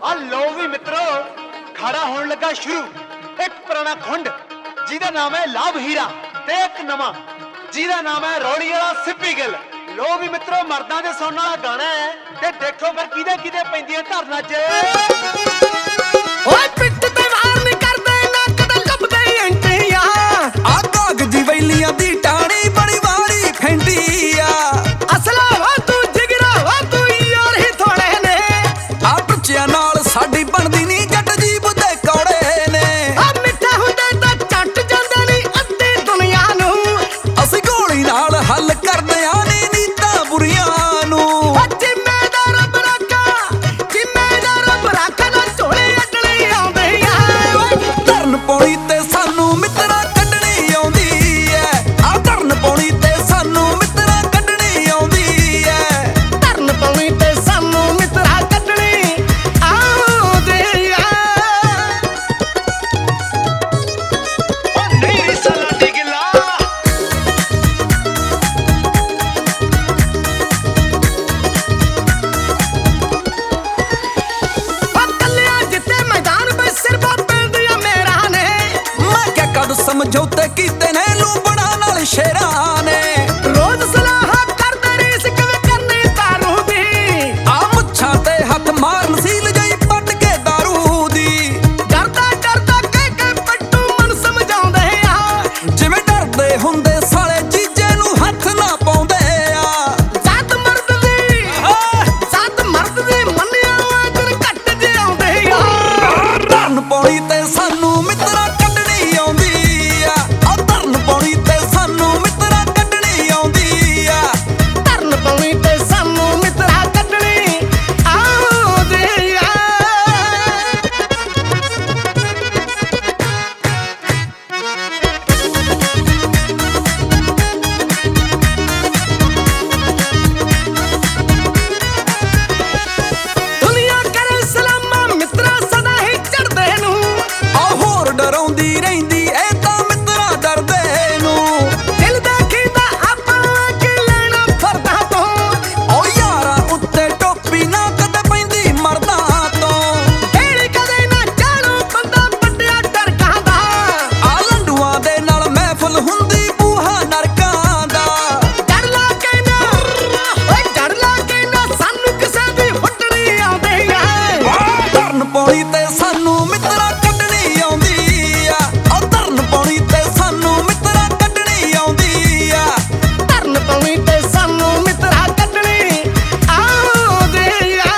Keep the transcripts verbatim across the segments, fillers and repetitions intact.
ਆ ਲੋ ਵੀ ਮਿੱਤਰੋ ਖੜਾ ਹੋਣ ਲੱਗਾ ਸ਼ੁਰੂ ਇੱਕ ਪੁਰਾਣਾ ਖੁੰਡ ਜਿਹਦਾ ਨਾਮ ਹੈ ਲਾਭ ਹੀਰਾ ਤੇ ਇੱਕ ਨਵਾਂ ਜਿਹਦਾ ਨਾਮ ਹੈ ਰੌੜੀ ਵਾਲਾ ਸਿੱਪੀ ਗਿੱਲ। ਲੋ ਵੀ ਮਿੱਤਰੋ ਮਰਦਾਂ ਦੇ ਸੁਣਨ ਵਾਲਾ ਗਾਣਾ ਹੈ ਤੇ ਦੇਖੋ ਫਿਰ ਕਿਹਦੇ ਕਿਹਦੇ ਪੈਂਦੀਆਂ ਧਰਨਾ 'ਚ। ਓਏ ਪਿੱਟ ਤੇ ਵਾਰ ਨਹੀਂ ਕਰਦੇ ਨਾ ਕਦੇ ਲੱਭਦੇ ਐਂਟੀਆਂ ਆ ਕਾਗਜ਼ੀ ਵੈਲੀਆਂ ਦੀ ਟਾਣੀ ਬੜੀ ਵਾਰੀ ਖੈਂਦੀ ਆ ਅਸਲਾ ਵਾ ਤੂੰ ਜਿਗਰਾ ਵਾ ਤੂੰ ਯਾਰ ਹੀ ਥੋੜੇ ਨੇ ਆ ਬੱਚਿਆਂ ਨਾਲ ਸਾਡੀ ਬਣਦੀ ਨਹੀਂ ਜੱਟ ਜੀਬ ਦੇ ਕੌੜੇ ਨੇ ਆ ਮਿੱਠਾ ਹੁੰਦੇ ਤਾਂ ਚੱਟ ਜਾਂਦੇ ਨਹੀਂ ਅੱਧੀ ਦੁਨੀਆ ਨੂੰ ਅਸੀਂ ਗੋਲੀ ਨਾਲ ਹੱਲ ਕਰਦੇ ਆ ਨੀ ਨੀਤਾਂ ਬੁਰੀਆਂ ਨੂੰ ਜਿੰਮੇਦਾਰ ਰੱਬ ਰੱਖਾ ਜਿੰਮੇਦਾਰ ਰੱਬ ਰੱਖਾ ਨਾ ਝੋਲੇ ਅੱਡਣੇ ਆਉਂਦੇ ਆ ਧਰਨ ਪੌੜੀ ਤੇ ਸਾਨੂੰ ਮਿੱਤਰਾ ਕੱਢਣੀ ਆਉਂਦੀ ਐ ਆ ਧਰਨ ਪੌੜੀ ਤੇ ਸਾਨੂੰ ਮਿੱਤਰਾ ਕੱਢਣੀ ਆਉਂਦੀ ਐ ਧਰਨ ਪੌੜੀ ਤੇ ਸਾਨੂੰ ਮਿੱਤਰਾ ਕੱਢਣੀ ਆਉਂਦੀ ਐ ਓ ਨਹੀਂ ਸਲਾਟੀ ਗਿੱਲਾ ਕੱਲਿਆ ਜਿੱਤੇ ਮੈਦਾਨ ਵਿੱਚ ਸਿਰ ਬਾਬੇ ਦੀਆਂ ਮੇਰਾ ਨੇ ਮੈਂ ਕਿਹਾ ਕਦ ਸਮਝੌਤੇ ਕੀਤੇ ਨੇ ਲੂੰਬੜਾ ਨਾਲ ਸ਼ੇਰਾਂ ਨੇ ਰੋਜ਼ ਸਲਾਹਾਂ ਕਰਦੇ ਰੀਸ ਕਿਵੇਂ ਕਰਨੀ ਤਾਰੂ ਦੀ ਆ ਮੁੱਛਾਂ ਤੇ ਹੱਥ ਮਾਰਨ ਸੀਲ ਜਈ ਪੱਟ ਕੇ ਦਾਰੂ ਦੀ ਡਰਦਾ ਡਰਦਾ ਕਹਿ ਕੇ ਪੱਟੂ ਮਨ ਸਮਝਾਉਂਦੇ ਆ ਜਿਵੇਂ ਡਰਦੇ ਹੁੰਦੇ ਸਾਲੇ ਜੀਜੇ ਨੂੰ ਹੱਥ ਨਾ ਪਾਉਂਦੇ ਆ ਸੱਤ ਮਰਦ ਦੀ ਸੱਤ ਮਰਦ ਦੀ ਮੰਨਿਆ ਦਿਨ ਘੱਟ ਜੇ ਆਉਂਦੇ ਆ ਧਰਨ ਪੌੜੀ ਤੇ ਸਾਨੂੰ ਮਿੱਤਰਾ ਕੱਢਣੀ ਆਉਂਦੀ ਆ ਆ ਧਰਨ ਪੌੜੀ ਤੇ ਸਾਨੂੰ ਮਿੱਤਰਾ ਕੱਢਣੀ ਆਉਂਦੀ ਆ ਧਰਨ ਪੌੜੀ ਤੇ ਸਾਨੂੰ ਮਿੱਤਰਾ ਕੱਢਣੀ ਆਉਂਦੀ ਆ ਦੁਨੀਆ ਕਰੇ ਸਲਾਮਾਂ ਮਿੱਤਰਾ ਸਦਾ ਹੀ ਚੜਦੇ ਨੂੰ ਆ ਹੋਰ ਡਰਾਉਂਦੀ ਰਹਿੰਦੀ ਐ ਤਾਂ ਮਿੱਤਰਾ ਡਰਦੇ ਨੂੰ ਦਿਲ ਦੇਖੀਦਾ ਆਪਾਂ ਕੀ ਲੈਣਾ ਫਰਦਾਂ ਤੋਂ ਓ ਯਾਰਾਂ ਉੱਤੇ ਟੋਪੀ ਨਾ ਕਦੇ ਪੈਂਦੀ ਮਰਦਾਂ ਤੋਂ ਢੇੜੀ ਕਦੇ ਨਾ ਚਾਲੂ ਬੰਦਾ ਵੱਡਿਆ ਡਰਕਾਂ ਦਾ ਆ ਲੰਡੂਆਂ ਦੇ ਨਾਲ ਮਹਿਫਲ ਹੁੰਦੀ ਬੂਹਾ ਨਰਕਾਂ ਦਾ ਡਰ ਲਾ ਕੇ ਨਾ ਓਏ ਡਰ ਲਾ ਕੇ ਨਾ ਸਾਨੂੰ ਕਿਸੇ ਦੀ ਫੁੱਟਣੀ ਆਉਂਦੀ ਐ ਧਰਨ ਪੌੜੀ ਤੇ ਸਾਨੂੰ ਮਿੱਤਰਾ ਕੱਢਣੀ ਆਉਂਦੀ ਆ ਓ ਧਰਨ ਪੌੜੀ ਤੇ ਸਾਨੂੰ ਮਿੱਤਰਾ ਕੱਢਣੀ ਆਉਂਦੀ ਆ ਧਰਨ ਪੌੜੀ ਤੇ ਸਾਨੂੰ ਮਿੱਤਰਾ ਕੱਢਣੀ ਆਉਂਦੀ ਆ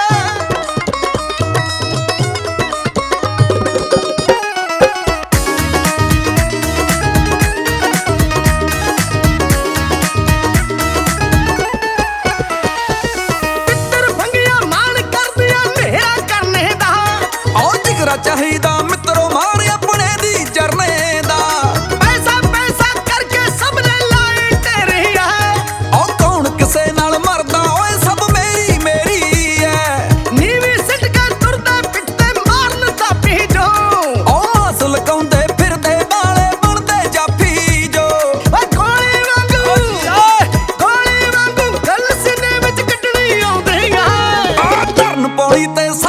ਪਿੱਤਰ ਭੰਗੀਆਂ ਮਾਣ ਕਰਦੀਆਂ ਨੇਰਾ ਕਰਨੇ ਦਾ ਓ ਜਿਗਰਾ ਚਾਹੀਦਾ ਮਿੱਤਰੋ ਮਾਰ ਆਪਣੇ ਦੀ ਚਰਨੇ ਦਾ ਪੈਸਾ ਪੈਸਾ ਕਰਕੇ ਸਭ ਨੇ ਲਾਏ ਤੇਰੀ ਐ ਓ ਕੌਣ ਕਿਸੇ ਨਾਲ ਮਰਦਾ ਓਏ ਸਭ ਮੇਰੀ ਮੇਰੀ ਐ ਨੀਵੀਂ ਸਿੱਟ ਕੇ ਤੁਰਦਾ ਪਿੱਟੇ ਮਾਰਨ ਥਾਪੀ ਜੋ ਓ ਮਾਸ ਲਕਾਉਂਦੇ ਫਿਰਦੇ ਬਾਲੇ ਬਣਦੇ ਜਾਫੀ ਜੋ ਓਏ ਗੋਲੀ ਵਾਂਗੂ ਗੋਲੀ ਵਾਂਗੂ ਗੱਲ ਸੀਨੇ ਵਿੱਚ ਕੱਢਣੀ ਆਉਂਦੀ ਐ ਆ ਧਰਨ ਪੌੜੀ ਤੇ